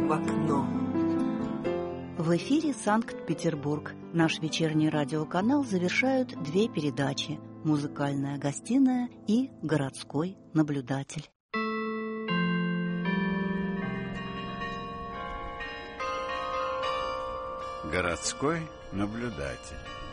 в окно. В эфире Санкт-Петербург. Наш вечерний радиоканал завершают две передачи: «Музыкальная гостиная» и «Городской наблюдатель». Городской наблюдатель.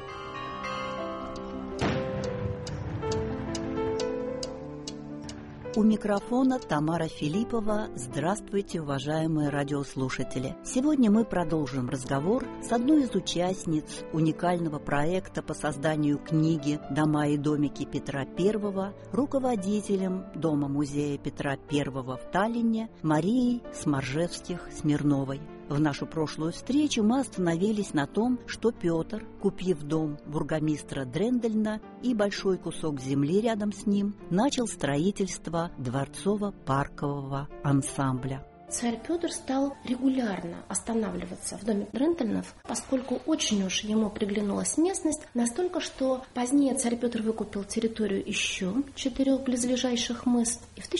У микрофона Тамара Филиппова. Здравствуйте, уважаемые радиослушатели! Сегодня мы продолжим разговор с одной из участниц уникального проекта по созданию книги «Дома и домики Петра I», руководителем Дома-музея Петра I в Таллине Марией Сморжевских-Смирновой. В нашу прошлую встречу мы остановились на том, что Петр, купив дом бургомистра Дрендельна и большой кусок земли рядом с ним, начал строительство дворцово-паркового ансамбля. Царь Петр стал регулярно останавливаться в доме Дрендельнов, поскольку очень уж ему приглянулась местность, настолько, что позднее царь Петр выкупил территорию еще 4 близлежащих мыст и в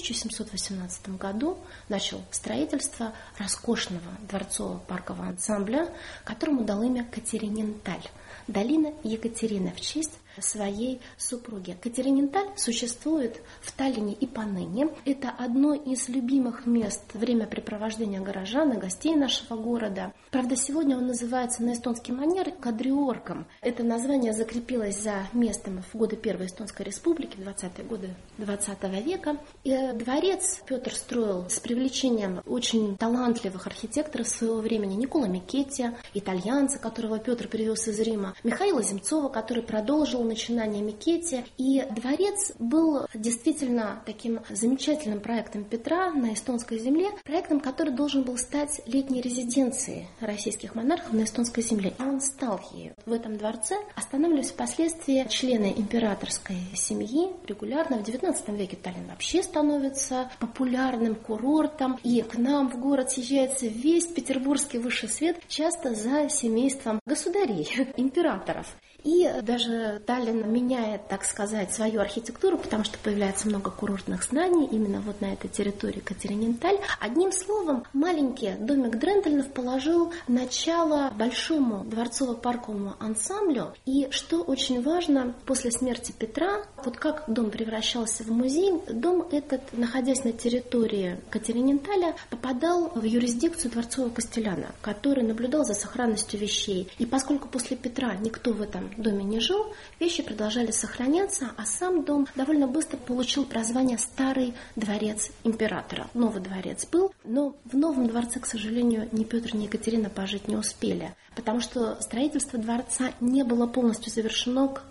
1718 году начал строительство роскошного дворцово-паркового ансамбля, которому дал имя Катериненталь. Долина Екатерины в честь своей супруги. Катериненталь существует в Таллине и поныне. Это одно из любимых мест времяпрепровождения горожан и гостей нашего города. Правда, сегодня он называется на эстонский манер Кадриоргом. Это название закрепилось за местом в годы Первой Эстонской Республики, 20-е годы 20 века. И дворец Петр строил с привлечением очень талантливых архитекторов своего времени: Никола Микетти, итальянца, которого Петр привез из Рима, Михаила Земцова, который продолжил начинание Микетти. И дворец был действительно таким замечательным проектом Петра на эстонской земле, проектом, который должен был стать летней резиденцией российских монархов на эстонской земле. И он стал ею. В этом дворце останавливались впоследствии члены императорской семьи регулярно. В XIX веке Таллин вообще становится популярным курортом, и к нам в город съезжается весь петербургский высший свет, часто за семейством государей, императоров. И даже Таллин меняет, так сказать, свою архитектуру, потому что появляется много курортных зданий именно вот на этой территории Катериненталь. Одним словом, маленький домик Дрендельнов положил начало большому дворцово-парковому ансамблю. И что очень важно, после смерти Петра, вот как дом превращался в музей, дом этот, находясь на территории Катериненталя, попадал в юрисдикцию дворцового костеляна, который наблюдал за сохранностью вещей. И поскольку после Петра никто в этом доме не жил, вещи продолжали сохраняться, а сам дом довольно быстро получил прозвание «Старый дворец императора». Новый дворец был, но в новом дворце, к сожалению, ни Петр, ни Екатерина пожить не успели, потому что строительство дворца не было полностью завершено к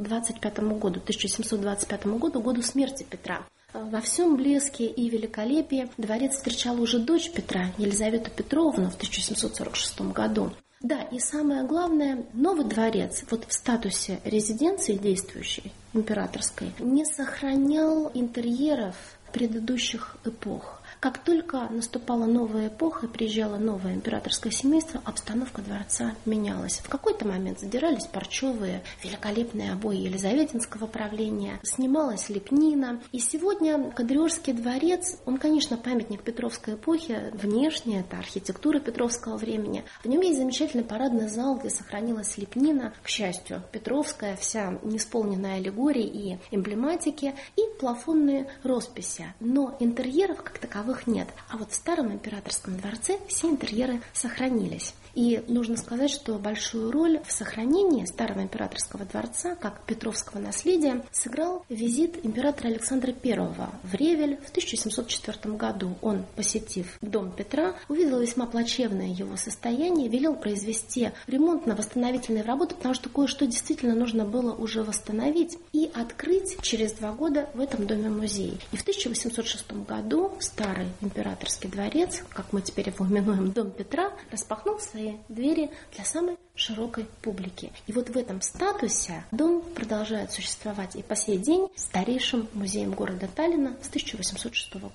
1725 году, году смерти Петра. Во всем блеске и великолепии дворец встречала уже дочь Петра, Елизавету Петровну, в 1746 году. Да, и самое главное, новый дворец вот в статусе резиденции действующей, императорской, не сохранял интерьеров предыдущих эпох. Как только наступала новая эпоха, приезжало новое императорское семейство, обстановка дворца менялась. В какой-то момент задирались парчевые, великолепные обои елизаветинского правления, снималась лепнина. И сегодня Кадриоргский дворец, он, конечно, памятник Петровской эпохи, внешне это архитектура Петровского времени. В нем есть замечательный парадный зал, где сохранилась лепнина, к счастью, Петровская, вся неисполненная аллегории и эмблематики, и плафонные росписи. Но интерьеров как таковых нет. А вот в старом императорском дворце все интерьеры сохранились. И нужно сказать, что большую роль в сохранении старого императорского дворца, как петровского наследия, сыграл визит императора Александра I в Ревель в 1704 году. Он, посетив дом Петра, увидел весьма плачевное его состояние, велел произвести ремонтно-восстановительные работы, потому что кое-что действительно нужно было уже восстановить и открыть через 2 года в этом доме музей. И в 1806 году старый императорский дворец, как мы теперь его именуем, дом Петра, распахнул свои двери для самой широкой публики. И вот в этом статусе дом продолжает существовать и по сей день старейшим музеем города Таллина с 1806 года.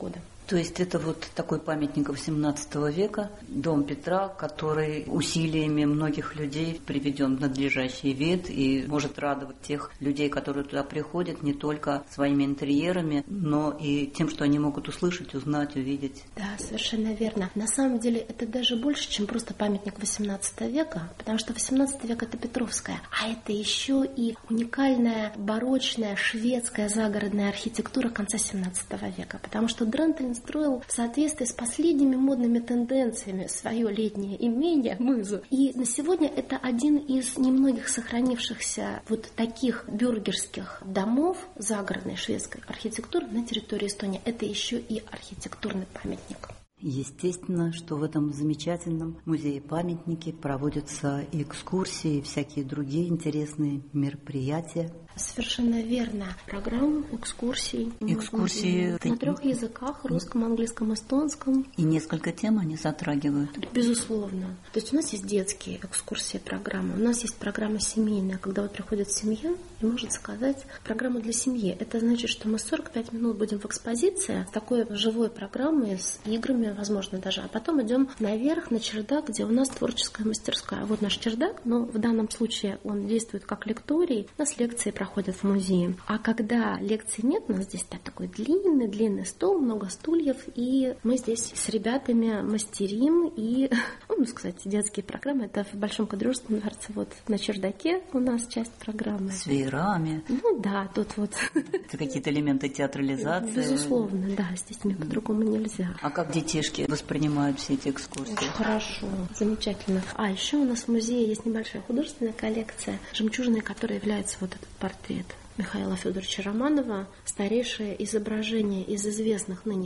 То есть это вот такой памятник XVIII века, дом Петра, который усилиями многих людей приведен в надлежащий вид и может радовать тех людей, которые туда приходят, не только своими интерьерами, но и тем, что они могут услышать, узнать, увидеть. Да, совершенно верно. На самом деле это даже больше, чем просто памятник XVIII века, потому что XVIII век — это Петровская, а это еще и уникальная барочная шведская загородная архитектура конца XVII века, потому что Дрентельн строил в соответствии с последними модными тенденциями свое летнее имение Мызу. И на сегодня это один из немногих сохранившихся вот таких бюргерских домов загородной шведской архитектуры на территории Эстонии. Это еще и архитектурный памятник. Естественно, что в этом замечательном музее-памятнике проводятся и экскурсии, и всякие другие интересные мероприятия. Совершенно верно. Программа экскурсий. Экскурсии на 3 языках: русском, английском, эстонском. И несколько тем они затрагивают. Безусловно. То есть у нас есть детские экскурсии, программы. У нас есть программа семейная, когда вот приходит семья и может заказать программу для семьи. Это значит, что мы 45 минут будем в экспозиции с такой живой программой, с играми, возможно, даже. А потом идем наверх, на чердак, где у нас творческая мастерская. Вот наш чердак, но в данном случае он действует как лекторий. У нас лекции проходят в музее. А когда лекций нет, у нас здесь такой длинный стол, много стульев, и мы здесь с ребятами мастерим. И, можно сказать, детские программы. Это в Большом Кадыржском дворце. Вот на чердаке у нас часть программы. С веерами. Ну да, тут вот. Это какие-то элементы театрализации. Безусловно, да, с детьми по-другому нельзя. А как детишки воспринимают все эти экскурсии? Очень хорошо, замечательно. А еще у нас в музее есть небольшая художественная коллекция, жемчужиной которой является вот этот портрет Михаила Федоровича Романова, старейшее изображение из известных ныне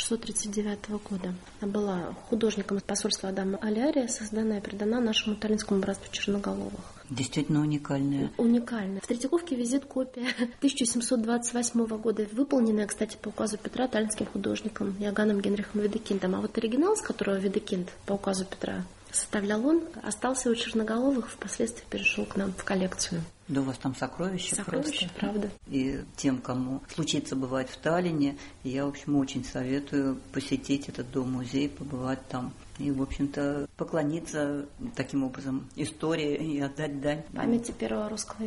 1639 года. Она была художником посольства Адама Алярия, созданная и передана нашему Таллинскому братству Черноголовых. Действительно уникальная. Уникальная. В Третьяковке висит копия 1728 года, выполненная, кстати, по указу Петра таллинским художником Иоганном Генрихом Ведекиндом. А вот оригинал, с которого Ведекинд по указу Петра составлял он, остался у Черноголовых, впоследствии перешел к нам в коллекцию. Да у вас там сокровища просто. Правда. И тем, кому случится бывать в Таллине, я, в общем, очень советую посетить этот дом-музей, побывать там и, в общем-то, поклониться таким образом истории и отдать дань памяти первого русского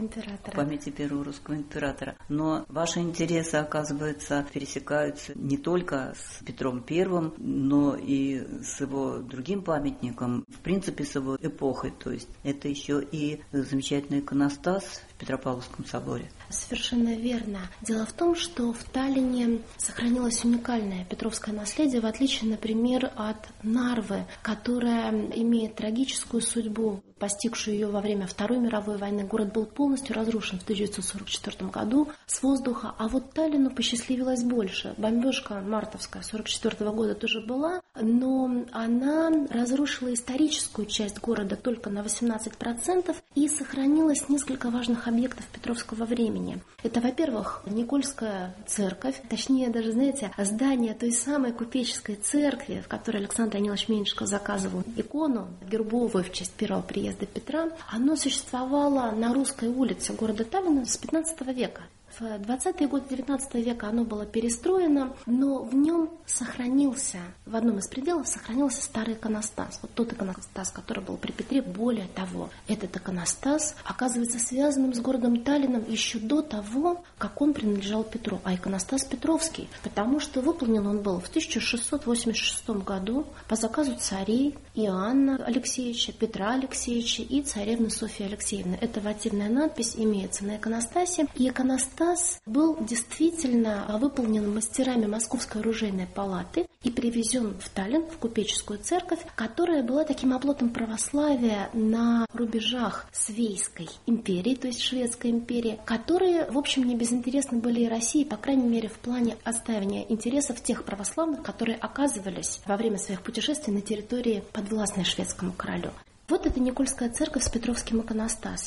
императора. Но ваши интересы, оказывается, пересекаются не только с Петром I, но и с его другим памятником, в принципе, с его эпохой. То есть это еще и замечательный иконостас в Петропавловском соборе. Совершенно верно. Дело в том, что в Таллине сохранилось уникальное петровское наследие, в отличие, например, от Нарвы, которая имеет трагическую судьбу, постигшую ее во время Второй мировой войны. Город был полностью разрушен в 1944 году с воздуха, а вот Таллину посчастливилось больше. Бомбежка мартовская 1944 года тоже была, но она разрушила историческую часть города только на 18%, и сохранилось несколько важных объектов петровского времени. Это, во-первых, Никольская церковь, точнее даже, знаете, здание той самой купеческой церкви, в которой Александр Данилович Меньшиков заказывал икону гербовую в честь первого приезда Петра. Оно существовало на Русской улице города Таллина с 15 века. В 20-е годы 19 века оно было перестроено, но в нем сохранился, в одном из пределов сохранился старый иконостас. Вот тот иконостас, который был при Петре. Более того, этот иконостас оказывается связанным с городом Таллином еще до того, как он принадлежал Петру, а иконостас Петровский, потому что выполнен он был в 1686 году по заказу царей Иоанна Алексеевича, Петра Алексеевича и царевны Софьи Алексеевны. Эта ватильная надпись имеется на иконостасе, и иконостас был действительно выполнен мастерами Московской оружейной палаты и привезен в Таллин, в купеческую церковь, которая была таким оплотом православия на рубежах Свейской империи, то есть Шведской империи, которые, в общем, не безинтересны были и России, по крайней мере, в плане отстаивания интересов тех православных, которые оказывались во время своих путешествий на территории, подвластной шведскому королю. Вот это Никольская церковь с Петровским иконостасом.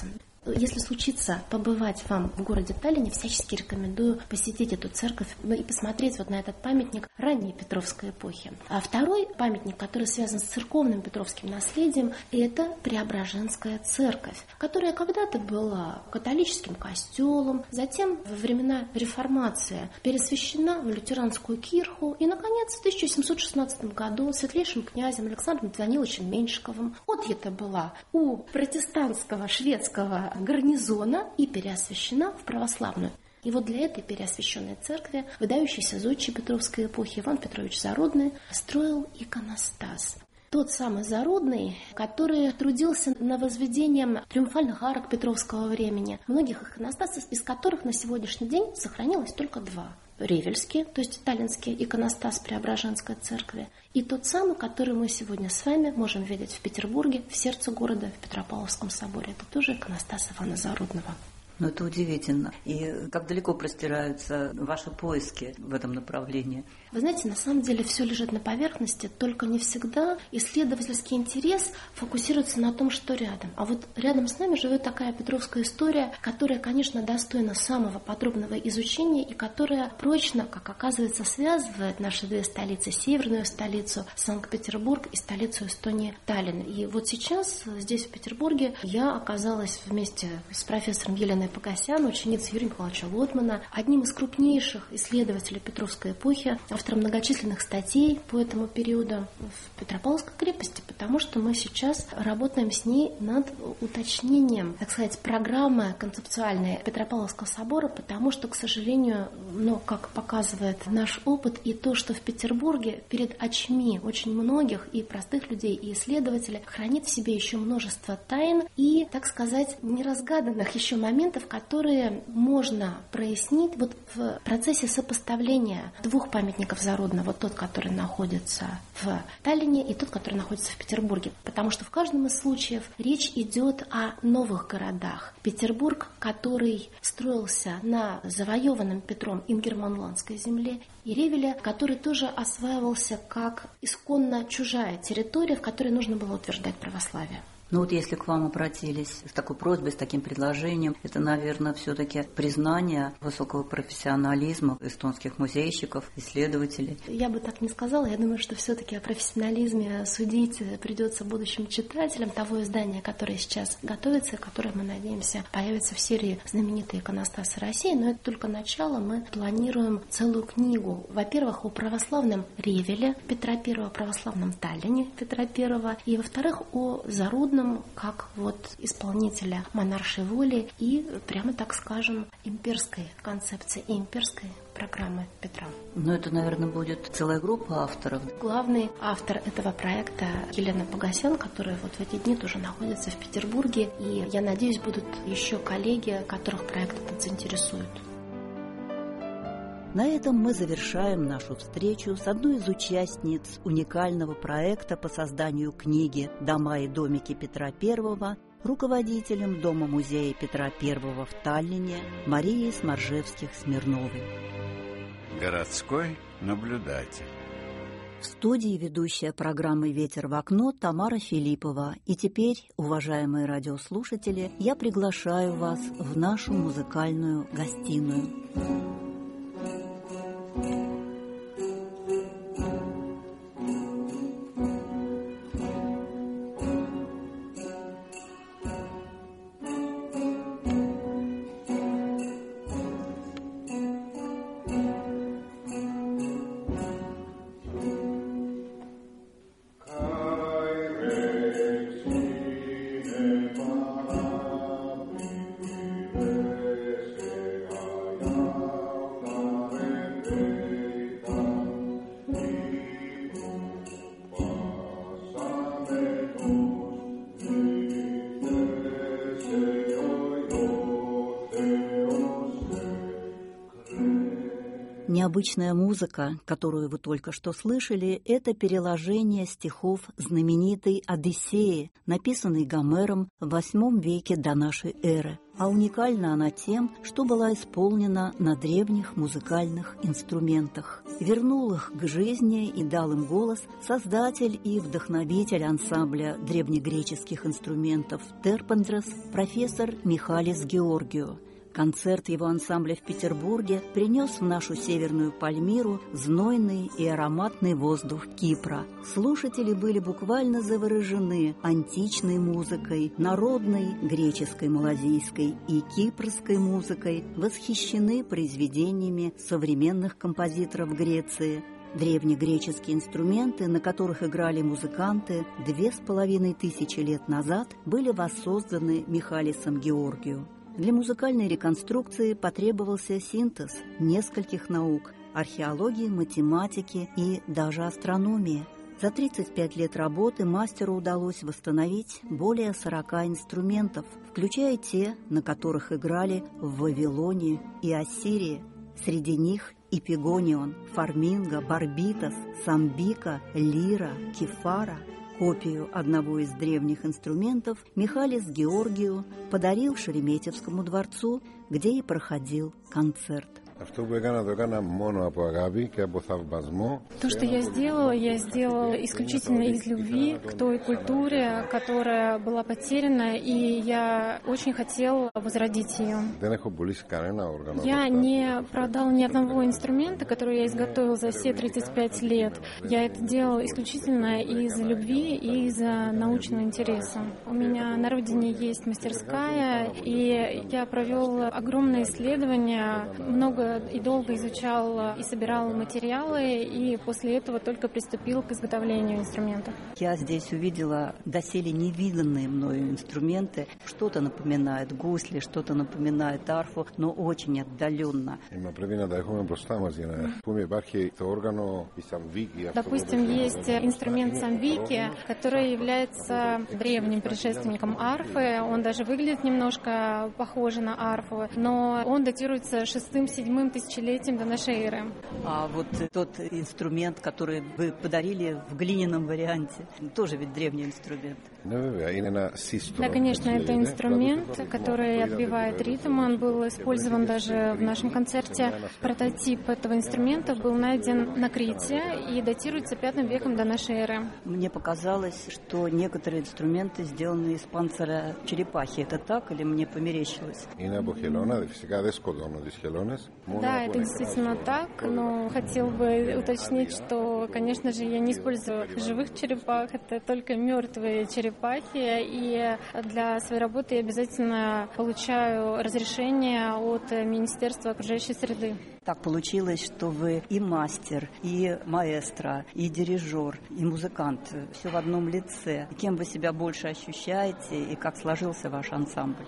Если случится побывать вам в городе Таллине, всячески рекомендую посетить эту церковь и посмотреть вот на этот памятник ранней Петровской эпохи. А второй памятник, который связан с церковным петровским наследием, это Преображенская церковь, которая когда-то была католическим костелом, затем во времена реформации пересвящена в лютеранскую кирху и, наконец, в 1716 году светлейшим князем Александром Даниловичем Меньшиковым отъята была у протестантского шведского гарнизона и переосвящена в православную. И вот для этой переосвященной церкви выдающийся зодчий Петровской эпохи Иван Петрович Зарудный строил иконостас. Тот самый Зарудный, который трудился на возведением триумфальных арок Петровского времени, многих иконостасов, из которых на сегодняшний день сохранилось только два. Ревельский, то есть таллинский иконостас Преображенской церкви, и тот самый, который мы сегодня с вами можем видеть в Петербурге, в сердце города, в Петропавловском соборе. Это тоже иконостас Ивана Зарудного. Ну, это удивительно. И как далеко простираются ваши поиски в этом направлении? Вы знаете, на самом деле все лежит на поверхности, только не всегда исследовательский интерес фокусируется на том, что рядом. А вот рядом с нами живет такая петровская история, которая, конечно, достойна самого подробного изучения и которая прочно, как оказывается, связывает наши две столицы, северную столицу Санкт-Петербург и столицу Эстонии Таллин. И вот сейчас здесь, в Петербурге, я оказалась вместе с профессором Еленой Погосян, ученицей Юрия Николаевича Лотмана, одним из крупнейших исследователей Петровской эпохи, автором многочисленных статей по этому периоду в Петропавловской крепости, потому что мы сейчас работаем с ней над уточнением, так сказать, программы концептуальной Петропавловского собора, потому что, к сожалению, как показывает наш опыт, и то, что в Петербурге перед очами очень многих и простых людей, и исследователей хранит в себе еще множество тайн и, так сказать, неразгаданных еще моментов, которые можно прояснить вот в процессе сопоставления двух памятников Зарудного, вот тот, который находится в Таллине, и тот, который находится в Петербурге. Потому что в каждом из случаев речь идет о новых городах. Петербург, который строился на завоеванном Петром ингерманландской земле, и Ревеля, который тоже осваивался как исконно чужая территория, в которой нужно было утверждать православие. Ну вот если к вам обратились с такой просьбой, с таким предложением, это, наверное, все-таки признание высокого профессионализма эстонских музейщиков, исследователей. Я бы так не сказала. Я думаю, что все-таки о профессионализме судить придется будущим читателям того издания, которое сейчас готовится, которое, мы надеемся, появится в серии «Знаменитые иконостасы России». Но это только начало. Мы планируем целую книгу. Во-первых, о православном Ревеле Петра I, о православном Таллине Петра I, и, во-вторых, о Зарудном как вот исполнителя монаршей воли и, прямо так скажем, имперской концепции и имперской программы Петра. Ну, это, наверное, будет целая группа авторов. Главный автор этого проекта Елена Погосян, которая вот в эти дни тоже находится в Петербурге, и, я надеюсь, будут еще коллеги, которых проект этот заинтересует. На этом мы завершаем нашу встречу с одной из участниц уникального проекта по созданию книги «Дома и домики Петра I», руководителем Дома-музея Петра I в Таллине Марией Сморжевских-Смирновой. Городской наблюдатель. В студии ведущая программы «Ветер в окно» Тамара Филиппова. И теперь, уважаемые радиослушатели, я приглашаю вас в нашу музыкальную гостиную. Thank you. Необычная музыка, которую вы только что слышали, это переложение стихов знаменитой «Одиссеи», написанной Гомером в VIII веке до нашей эры. А уникальна она тем, что была исполнена на древних музыкальных инструментах. Вернул их к жизни и дал им голос создатель и вдохновитель ансамбля древнегреческих инструментов «Терпендрос» профессор Михалис Георгиу. Концерт его ансамбля в Петербурге принес в нашу северную Пальмиру знойный и ароматный воздух Кипра. Слушатели были буквально заворожены античной музыкой, народной греческой, малазийской и кипрской музыкой, восхищены произведениями современных композиторов Греции. Древнегреческие инструменты, на которых играли музыканты 2500 лет назад, были воссозданы Михалисом Георгиу. Для музыкальной реконструкции потребовался синтез нескольких наук – археологии, математики и даже астрономии. За 35 лет работы мастеру удалось восстановить более 40 инструментов, включая те, на которых играли в Вавилоне и Ассирии. Среди них эпигонион, фарминго, барбитос, самбика, лира, кефара. Копию одного из древних инструментов Михалис Георгиу подарил Шереметьевскому дворцу, где и проходил концерт. Αυτό που έκανα το έκανα μόνο από αγάπη και από θαυμασμό. То, что я сделала исключительно из любви к той культуре, которая была потеряна, и я очень хотела возродить ее. Δεν έχω πουλήσει κανένα όργανο. Я не продал ни одного инструмента, который я изготовил за все 35 лет. Я это делала исключительно из любви и из научного интереса. У меня на родине есть мастерская, и я провел огромное исследование, много и долго изучал и собирал материалы, и после этого только приступил к изготовлению инструментов. Я здесь увидела доселе невиданные мною инструменты. Что-то напоминает гусли, что-то напоминает арфу, но очень отдаленно. Допустим, есть инструмент самбики, который является древним предшественником арфы. Он даже выглядит немножко похоже на арфу, но он датируется 6-7 тысячелетием до нашей эры. А вот тот инструмент, который вы подарили в глиняном варианте, тоже ведь древний инструмент. Да, конечно, это инструмент, который отбивает ритм. Он был использован даже в нашем концерте. Прототип этого инструмента был найден на Крите и датируется V веком до нашей эры. Мне показалось, что некоторые инструменты сделаны из панциря черепахи. Это так или мне померещилось? Да, это действительно так, но хотел бы уточнить, что, конечно же, я не использую живых черепах, это только мертвые черепахи, и для своей работы я обязательно получаю разрешение от Министерства окружающей среды. Так получилось, что вы и мастер, и маэстро, и дирижер, и музыкант. Все в одном лице. Кем вы себя больше ощущаете и как сложился ваш ансамбль?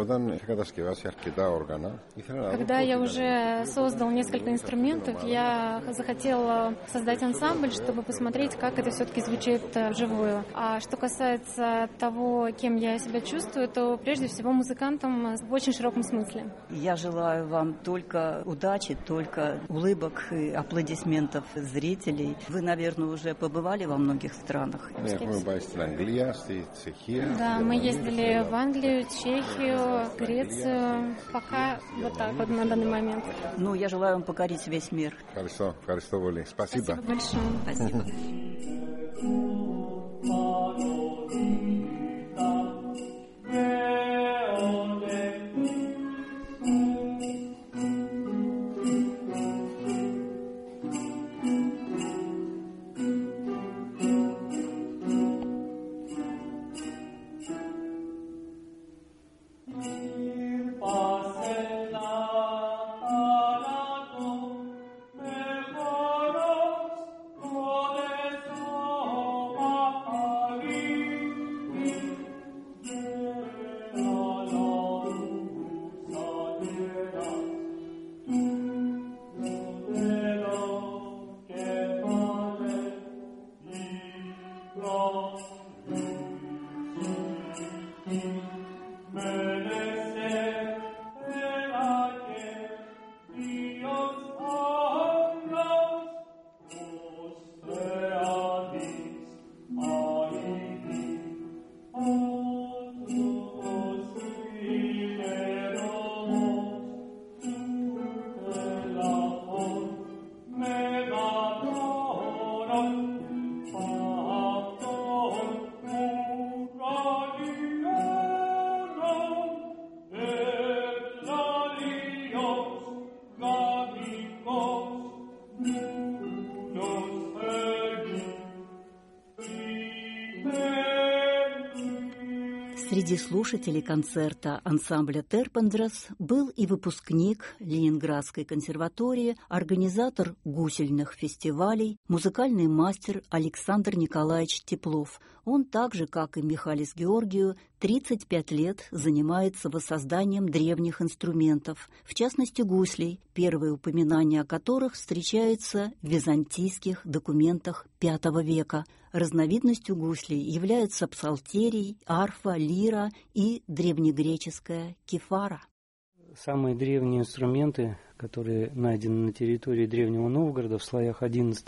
Когда я уже создал несколько инструментов, я захотела создать ансамбль, чтобы посмотреть, как это все-таки звучит вживую. А что касается того, кем я себя чувствую, то прежде всего музыкантом в очень широком смысле. Я желаю вам только удачи, только улыбок и аплодисментов зрителей. Вы, наверное, уже побывали во многих странах. Да, мы ездили в Англию, Чехию, Грецию. Пока вот так вот на данный момент. Ну, я желаю вам покорить весь мир. Спасибо. Спасибо большое. Спасибо. Thank you. Среди слушателей концерта ансамбля «Терпендрос» был и выпускник Ленинградской консерватории, организатор гусельных фестивалей, музыкальный мастер Александр Николаевич Теплов. Он так же, как и Михалис Георгию, 35 лет занимается воссозданием древних инструментов, в частности гуслей, первые упоминания о которых встречаются в византийских документах V века. Разновидностью гуслей являются псалтерий, арфа, лира и древнегреческая кефара. Самые древние инструменты, которые найдены на территории Древнего Новгорода в слоях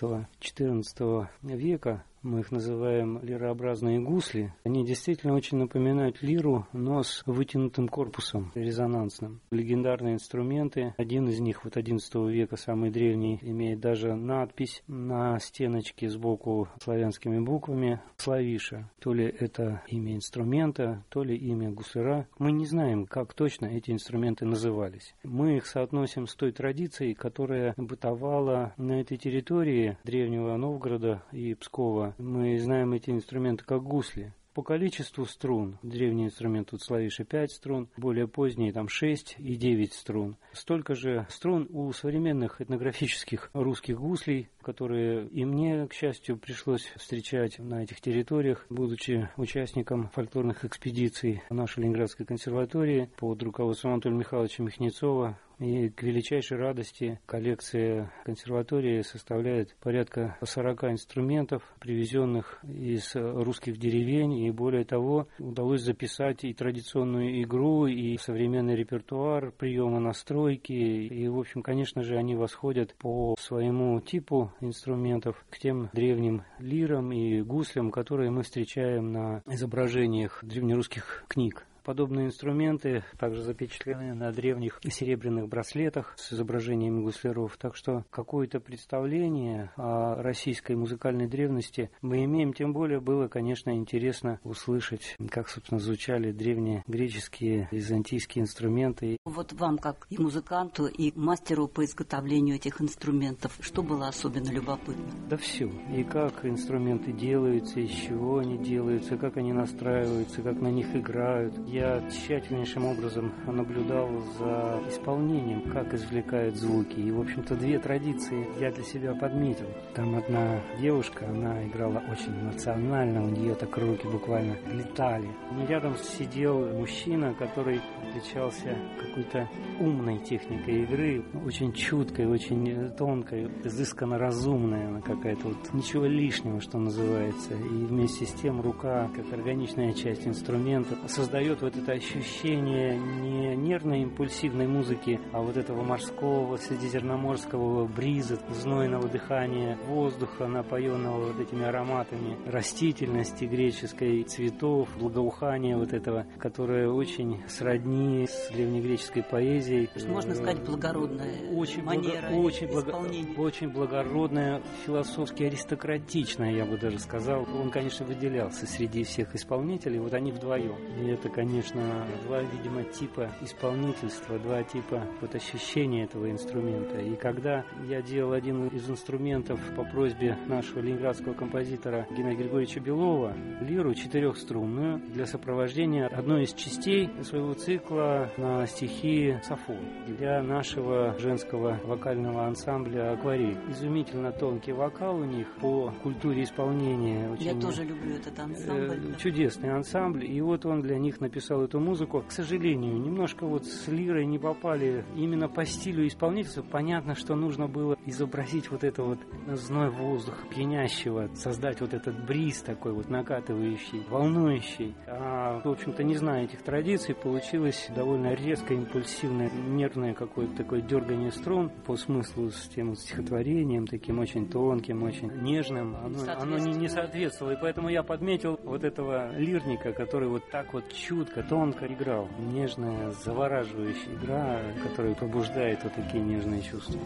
XI-XIV века, мы их называем лирообразные гусли. Они действительно очень напоминают лиру, но с вытянутым корпусом, резонансным. Легендарные инструменты. Один из них, вот XI века, самый древний, имеет даже надпись на стеночке сбоку славянскими буквами «Славиша». То ли это имя инструмента, то ли имя гусляра. Мы не знаем, как точно эти инструменты назывались. Мы их соотносим с той традицией, которая бытовала на этой территории Древнего Новгорода и Пскова. Мы знаем эти инструменты как гусли. По количеству струн, древний инструмент тут славиша 5 струн, более поздние там 6 и 9 струн. Столько же струн у современных этнографических русских гуслей, которые и мне, к счастью, пришлось встречать на этих территориях, будучи участником фольклорных экспедиций нашей Ленинградской консерватории под руководством Анатолия Михайловича Михнецова. И к величайшей радости коллекция консерватории составляет порядка 40 инструментов, привезенных из русских деревень. И более того, удалось записать и традиционную игру, и современный репертуар, приемы настройки. И, в общем, конечно же, они восходят по своему типу инструментов к тем древним лирам и гуслям, которые мы встречаем на изображениях древнерусских книг. Подобные инструменты также запечатлены на древних серебряных браслетах с изображениями гусляров. Так что какое-то представление о российской музыкальной древности мы имеем. Тем более было, конечно, интересно услышать, как, собственно, звучали древние греческие, византийские инструменты. Вот вам, как и музыканту, и мастеру по изготовлению этих инструментов, что было особенно любопытно? Да все. И как инструменты делаются, из чего они делаются, как они настраиваются, как на них играют. Я тщательнейшим образом наблюдал за исполнением, как извлекают звуки. И, в общем-то, две традиции я для себя подметил. Там одна девушка, она играла очень эмоционально, у нее так руки буквально летали. И рядом сидел мужчина, который отличался какой-то умной техникой игры, очень чуткой, очень тонкой, изысканно разумная она какая-то, вот ничего лишнего, что называется. И вместе с тем рука, как органичная часть инструмента, создает вот это ощущение не нервной импульсивной музыки, а вот этого морского, средиземноморского бриза, знойного дыхания воздуха, напоенного вот этими ароматами растительности греческой, цветов, благоухания вот этого, которое очень сродни с древнегреческой поэзией. Можно сказать, благородная манера исполнения. Очень благородная, философски аристократичная, я бы даже сказал. Он, конечно, выделялся среди всех исполнителей, вот они вдвоем. И это, конечно, два, видимо, типа исполнительства, два типа вот ощущения этого инструмента. И когда я делал один из инструментов по просьбе нашего ленинградского композитора Геннадия Григорьевича Белова, лиру 4-струнную для сопровождения одной из частей своего цикла на стихи Сафо для нашего женского вокального ансамбля «Акварель». Изумительно тонкий вокал у них по культуре исполнения. Очень, я тоже люблю этот ансамбль. Чудесный ансамбль. И вот он для них написал эту музыку. К сожалению, немножко вот с лирой не попали именно по стилю исполнительства. Понятно, что нужно было изобразить вот это вот зной воздух пьянящего, создать вот этот бриз такой вот накатывающий, волнующий. А, в общем-то, не зная этих традиций, получилось довольно резко, импульсивное, нервное какое-то такое дергание струн по смыслу с тем стихотворением, таким очень тонким, очень нежным. Оно не соответствовало. И поэтому я подметил вот этого лирника, который вот так вот чутко, тонко играл. Нежная, завораживающая игра, которая побуждает вот такие нежные чувства.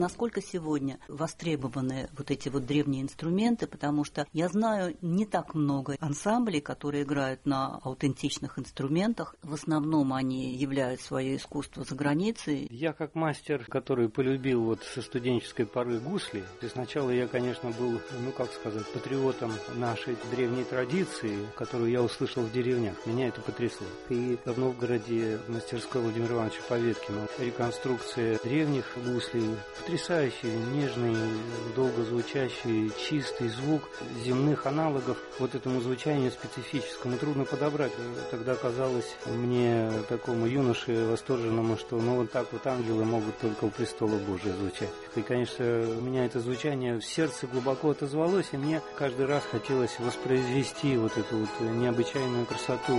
насколько сегодня востребованы вот эти вот древние инструменты, потому что я знаю не так много ансамблей, которые играют на аутентичных инструментах. В основном они являют свое искусство за границей. Я как мастер, который полюбил вот со студенческой поры гусли, и сначала я, конечно, был, патриотом нашей древней традиции, которую я услышал в деревнях. Меня это потрясло. И в Новгороде в мастерской Владимира Ивановича Поветкина реконструкция древних гуслей, потрясающий, нежный, долго звучащий, чистый звук земных аналогов вот этому звучанию специфическому трудно подобрать. Тогда казалось мне, такому юноше восторженному, что вот так вот ангелы могут только у престола Божия звучать. И, конечно, у меня это звучание в сердце глубоко отозвалось, и мне каждый раз хотелось воспроизвести вот эту вот необычайную красоту.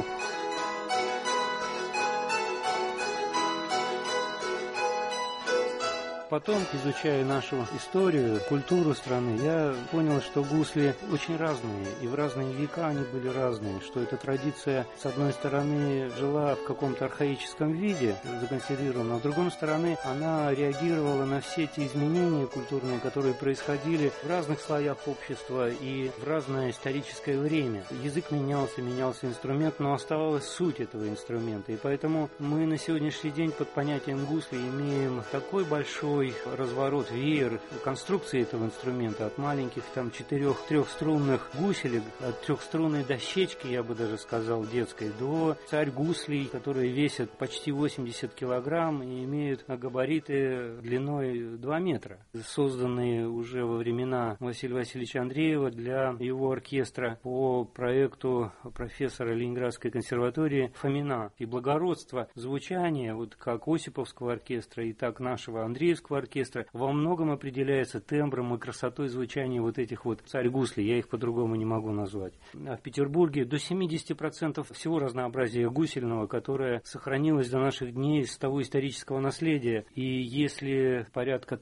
Потом, изучая нашу историю, культуру страны, я понял, что гусли очень разные, и в разные века они были разные, что эта традиция, с одной стороны, жила в каком-то архаическом виде, законсервирована, а с другой стороны, она реагировала на все те изменения культурные, которые происходили в разных слоях общества и в разное историческое время. Язык менялся, менялся инструмент, но оставалась суть этого инструмента, и поэтому мы на сегодняшний день под понятием гусли имеем такой большой разворот, веер конструкции этого инструмента, от маленьких 4 трехструнных гуселек, от трехструнной дощечки, я бы даже сказал, детской, до царь-гуслей, которые весят почти 80 килограмм и имеют габариты длиной 2 метра, созданные уже во времена Василия Васильевича Андреева для его оркестра по проекту профессора Ленинградской консерватории Фомина. И благородство звучания, вот как Осиповского оркестра и так нашего Андреевского оркестра, во многом определяется тембром и красотой звучания вот этих вот царь-гуслей, я их по-другому не могу назвать. А в Петербурге до 70% всего разнообразия гусельного, которое сохранилось до наших дней с того исторического наследия. И если порядка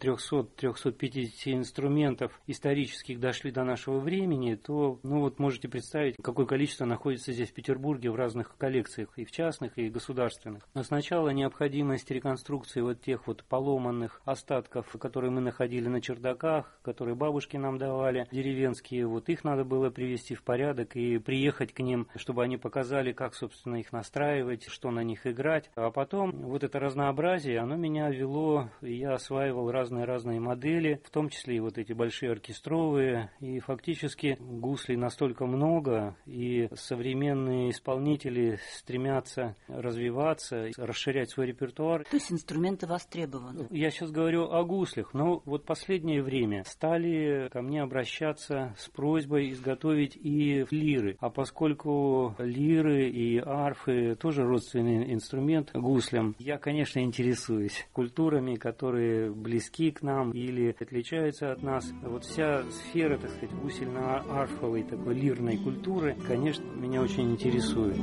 300-350 инструментов исторических дошли до нашего времени, то, можете представить, какое количество находится здесь в Петербурге в разных коллекциях, и в частных, и государственных. Но сначала необходимость реконструкции вот тех вот поломанных остатков, которые мы находили на чердаках, которые бабушки нам давали, деревенские, вот их надо было привести в порядок и приехать к ним, чтобы они показали, как, собственно, их настраивать, что на них играть. А потом вот это разнообразие, оно меня вело, и я осваивал разные модели, в том числе и вот эти большие оркестровые, и фактически гуслей настолько много, и современные исполнители стремятся развиваться, расширять свой репертуар. То есть инструменты востребованы? Я сейчас говорю о гуслях, но вот последнее время стали ко мне обращаться с просьбой изготовить и лиры. А поскольку лиры и арфы тоже родственный инструмент гуслям, я, конечно, интересуюсь культурами, которые близки к нам или отличаются от нас. Вот вся сфера, так сказать, гусельно-арфовой такой лирной культуры, конечно, меня очень интересует.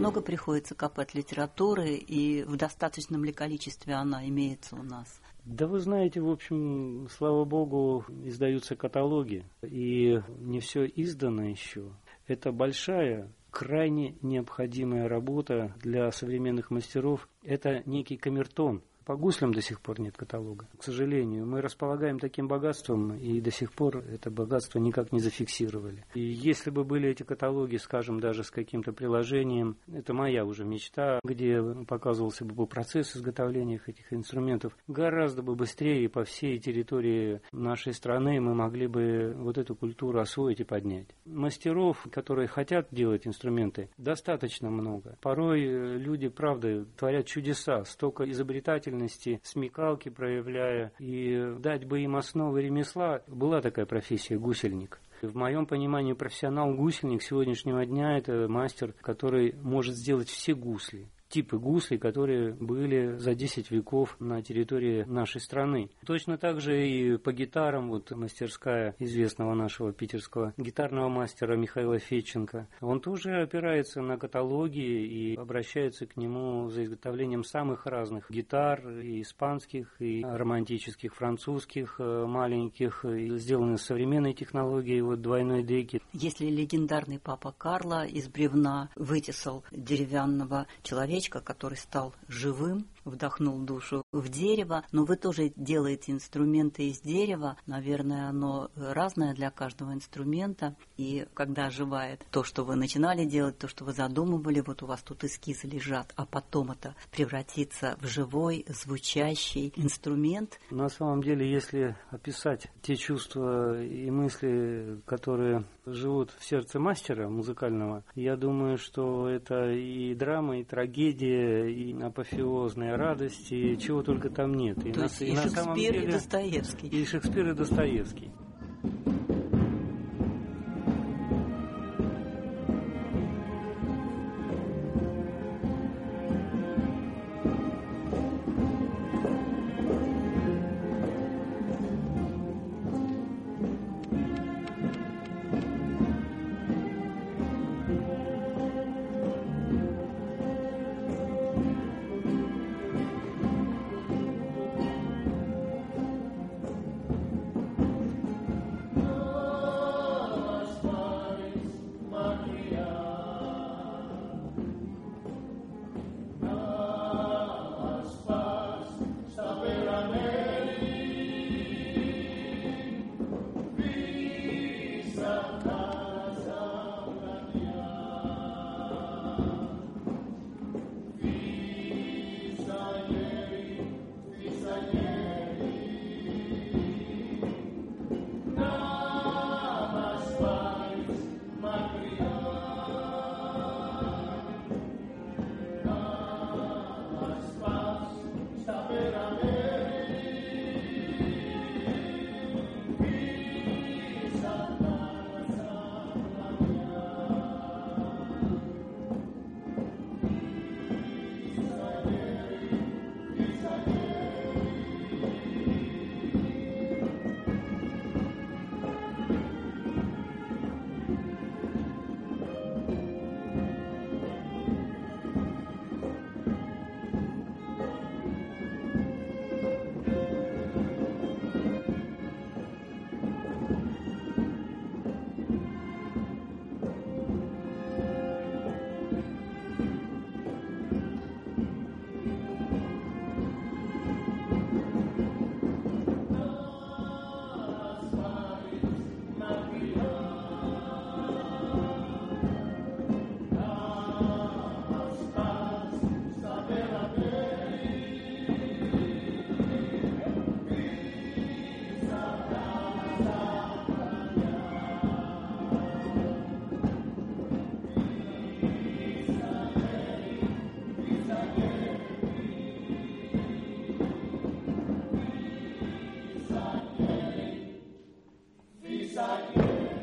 много приходится копать литературы, и в достаточном ли количестве она имеется у нас? Да вы знаете, в общем, слава богу, издаются каталоги, и не все издано еще. Это большая, крайне необходимая работа для современных мастеров. Это некий камертон. По гуслям до сих пор нет каталога. К сожалению, мы располагаем таким богатством, и до сих пор это богатство никак не зафиксировали. И если бы были эти каталоги, скажем, даже с каким-то приложением, это моя уже мечта, где показывался бы процесс изготовления этих инструментов, гораздо бы быстрее по всей территории нашей страны мы могли бы вот эту культуру освоить и поднять. Мастеров, которые хотят делать инструменты, достаточно много. Порой люди, правда, творят чудеса, столько изобретательности, смекалки проявляя, и дать бы им основы ремесла. Была такая профессия гусельник. В моем понимании профессионал-гусельник сегодняшнего дня – это мастер, который может сделать все гусли. Типы гуслей, которые были за 10 веков на территории нашей страны. Точно так же и по гитарам, вот мастерская известного нашего питерского гитарного мастера Михаила Федченко. Он тоже опирается на каталоги и обращается к нему за изготовлением самых разных гитар, и испанских, и романтических, французских, маленьких, и сделаны с современной технологией вот двойной деки. Если легендарный папа Карло из бревна вытесал деревянного человека, который стал живым, вдохнул душу в дерево, но вы тоже делаете инструменты из дерева. Наверное, оно разное для каждого инструмента. И когда оживает то, что вы начинали делать, то, что вы задумывали, вот у вас тут эскизы лежат, а потом это превратится в живой, звучащий инструмент. На самом деле, если описать те чувства и мысли, которые живут в сердце мастера музыкального, я думаю, что это и драма, и трагедия, и апофеозная радость, и чего только там нет. И Шекспир, и Достоевский. И Шекспир, и Достоевский.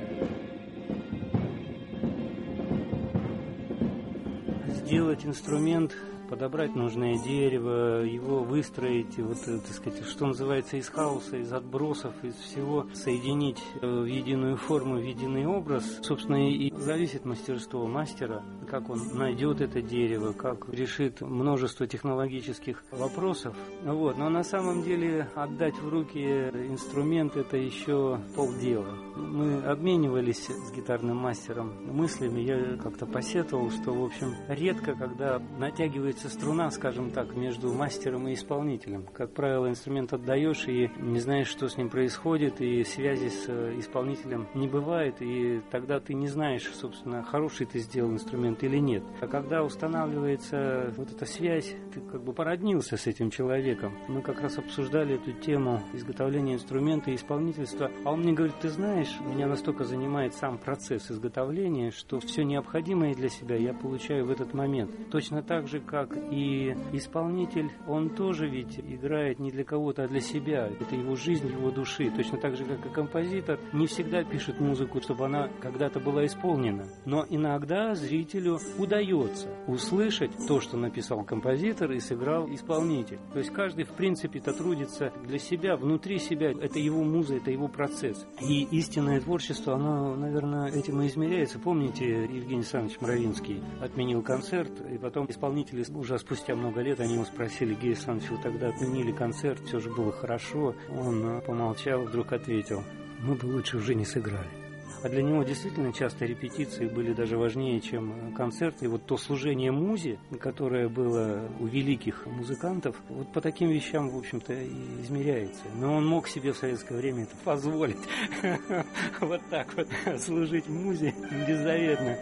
Сделать инструмент подобрать нужное дерево, его выстроить, вот, так сказать, что называется, из хаоса, из отбросов, из всего соединить в единую форму, в единый образ. Собственно, и зависит мастерство мастера, как он найдет это дерево, как решит множество технологических вопросов. Вот. Но на самом деле отдать в руки инструмент — это еще полдела. Мы обменивались с гитарным мастером мыслями. Я как-то посетовал, что, в общем, редко, когда натягивается струна, скажем так, между мастером и исполнителем. Как правило, инструмент отдаешь и не знаешь, что с ним происходит, и связи с исполнителем не бывает, и тогда ты не знаешь, собственно, хороший ты сделал инструмент или нет. А когда устанавливается вот эта связь, ты как бы породнился с этим человеком. Мы как раз обсуждали эту тему изготовления инструмента и исполнительства, а он мне говорит: ты знаешь, меня настолько занимает сам процесс изготовления, что все необходимое для себя я получаю в этот момент. Точно так же, как и исполнитель, он тоже ведь играет не для кого-то, а для себя. Это его жизнь, его души. Точно так же, как и композитор, не всегда пишет музыку, чтобы она когда-то была исполнена. Но иногда зрителю удается услышать то, что написал композитор и сыграл исполнитель. То есть каждый, в принципе-то, трудится для себя, внутри себя. Это его муза, это его процесс. И истинное творчество, оно, наверное, этим и измеряется. Помните, Евгений Александрович Мравинский отменил концерт, и потом исполнители уже спустя много лет, они его спросили: Евгений Александрович, вы тогда отменили концерт, все же было хорошо. Он помолчал, вдруг ответил: мы бы лучше уже не сыграли. А для него действительно часто репетиции были даже важнее, чем концерты. И вот то служение музе, которое было у великих музыкантов, вот по таким вещам, в общем-то, и измеряется. Но он мог себе в советское время это позволить. Вот так вот служить музе беззаветно.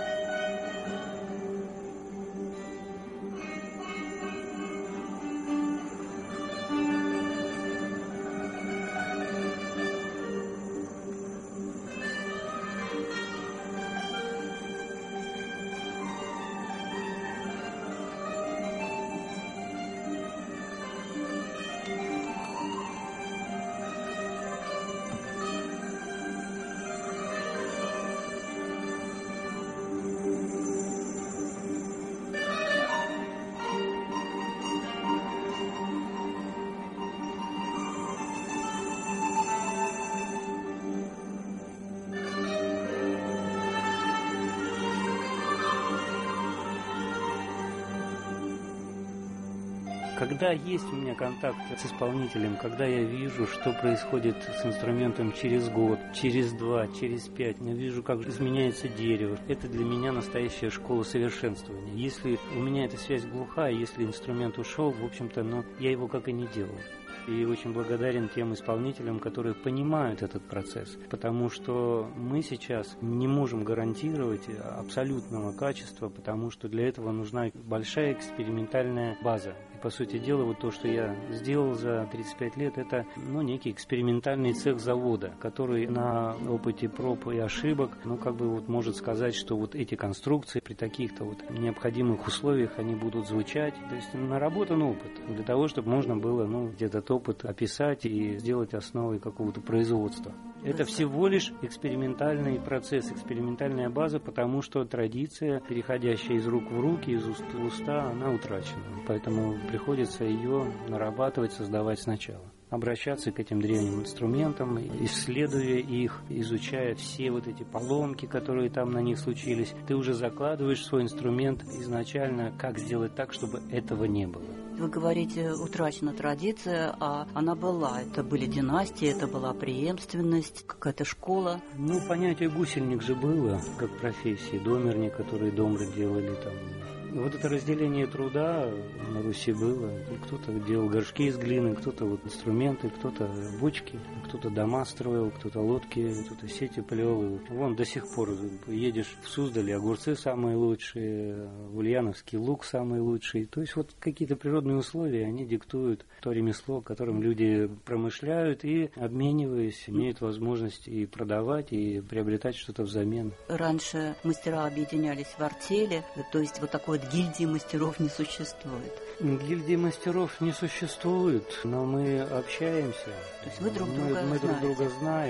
Когда есть у меня контакт с исполнителем, когда я вижу, что происходит с инструментом через год, через 2, через 5, я вижу, как изменяется дерево, это для меня настоящая школа совершенствования. Если у меня эта связь глухая, если инструмент ушел, в общем-то, я его как и не делал. И очень благодарен тем исполнителям, которые понимают этот процесс, потому что мы сейчас не можем гарантировать абсолютного качества, потому что для этого нужна большая экспериментальная база. И, по сути дела, вот то, что я сделал за 35 лет, это некий экспериментальный цех завода, который на опыте проб и ошибок, может сказать, что вот эти конструкции при таких-то необходимых условиях, они будут звучать. То есть наработан опыт для того, чтобы можно было этот опыт описать и сделать основой какого-то производства. Это всего лишь экспериментальный процесс, экспериментальная база, потому что традиция, переходящая из рук в руки, из уст в уста, она утрачена. Поэтому приходится ее нарабатывать, создавать сначала. Обращаться к этим древним инструментам, исследуя их, изучая все вот эти поломки, которые там на них случились. Ты уже закладываешь свой инструмент изначально, как сделать так, чтобы этого не было. Вы говорите, утрачена традиция, а она была. Это были династии, это была преемственность, какая-то школа. Понятие гусельник же было, как профессии. Домерни, которые домры делали там. Вот это разделение труда на Руси было. Кто-то делал горшки из глины, кто-то инструменты, кто-то бочки, кто-то дома строил, кто-то лодки, кто-то сети плел. Вон до сих пор едешь в Суздаль, огурцы самые лучшие, в Ульяновский лук самый лучший. То есть какие-то природные условия, они диктуют то ремесло, которым люди промышляют и, обмениваясь, имеют возможность и продавать, и приобретать что-то взамен. Раньше мастера объединялись в артели, то есть такой гильдии мастеров не существует. Гильдии мастеров не существует, но мы общаемся. То есть вы друг друга знаем.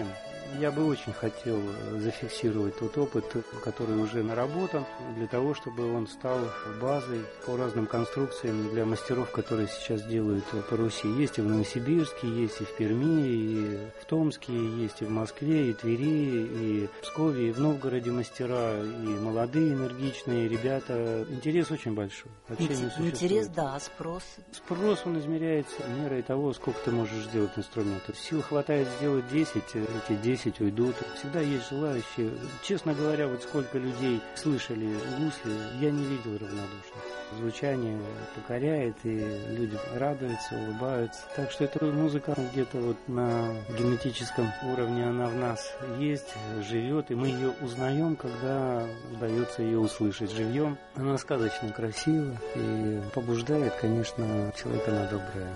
Я бы очень хотел зафиксировать тот опыт, который уже наработан, для того, чтобы он стал базой по разным конструкциям для мастеров, которые сейчас делают по Руси. Есть и в Новосибирске, есть и в Перми, и в Томске, есть и в Москве, и Твери, и в Пскове, и в Новгороде мастера, и молодые, энергичные ребята. Интерес очень большой. Интерес, да, а спрос? Спрос, он измеряется мерой того, сколько ты можешь сделать инструментов. Сил хватает сделать 10, эти 10 уйдут. Всегда есть желающие. Честно говоря, вот сколько людей слышали гусли, я не видел равнодушных. Звучание покоряет, и люди радуются, улыбаются. Так что эта музыка где-то вот на генетическом уровне, она в нас есть, живет, и мы ее узнаем, когда удается ее услышать живьем. Она сказочно красива и побуждает, конечно, человека на доброе.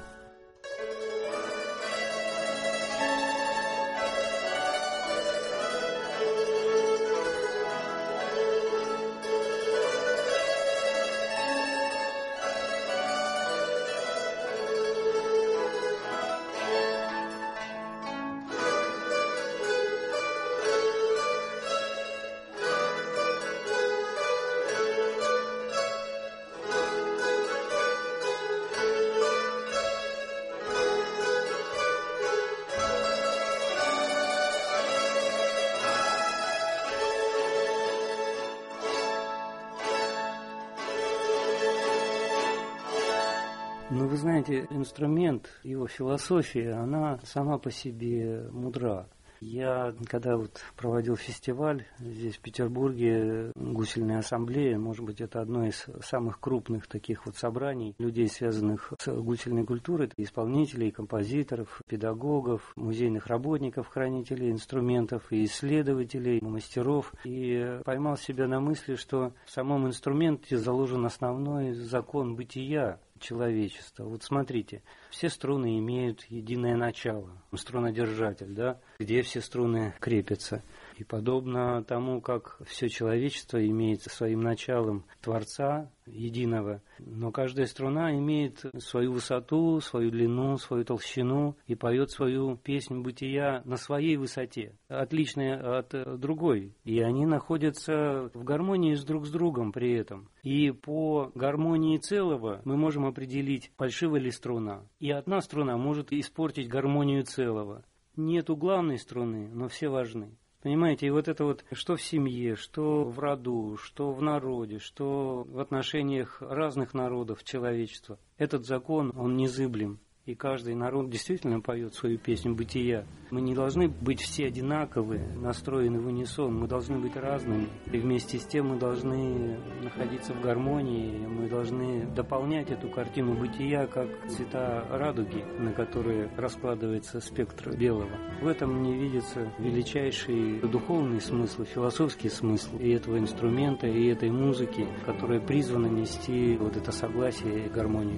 Ну, вы знаете, инструмент, его философия, она сама по себе мудра. Я, когда вот проводил фестиваль здесь, в Петербурге, гусельная ассамблея, может быть, это одно из самых крупных таких вот собраний людей, связанных с гусельной культурой, исполнителей, композиторов, педагогов, музейных работников, хранителей инструментов, и исследователей, мастеров. И поймал себя на мысли, что в самом инструменте заложен основной закон бытия человечества. Вот смотрите, все струны имеют единое начало, струнодержатель, да, где все струны крепятся. И подобно тому, как все человечество имеет своим началом Творца единого, но каждая струна имеет свою высоту, свою длину, свою толщину и поет свою песнь бытия на своей высоте, отличная от другой. И они находятся в гармонии друг с другом при этом. И по гармонии целого мы можем определить, фальшивая ли струна. И одна струна может испортить гармонию целого. Нету главной струны, но все важны. Понимаете, и вот это вот, что в семье, что в роду, что в народе, что в отношениях разных народов человечества, этот закон, он незыблем. И каждый народ действительно поет свою песню бытия. Мы не должны быть все одинаковые, настроены в унисон, мы должны быть разными. И вместе с тем мы должны находиться в гармонии, мы должны дополнять эту картину бытия, как цвета радуги, на которые раскладывается спектр белого. В этом мне видится величайший духовный смысл, философский смысл и этого инструмента, и этой музыки, которая призвана нести вот это согласие и гармонию.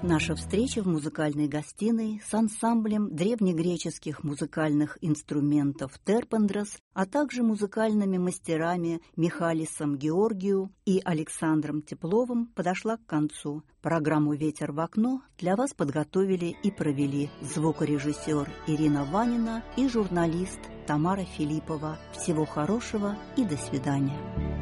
Наша встреча в музыкальной гостиной с ансамблем древнегреческих музыкальных инструментов «Терпендрос», а также музыкальными мастерами Михалисом Георгию и Александром Тепловым подошла к концу. Программу «Ветер в окно» для вас подготовили и провели звукорежиссер Ирина Ванина и журналист Тамара Филиппова. Всего хорошего и до свидания.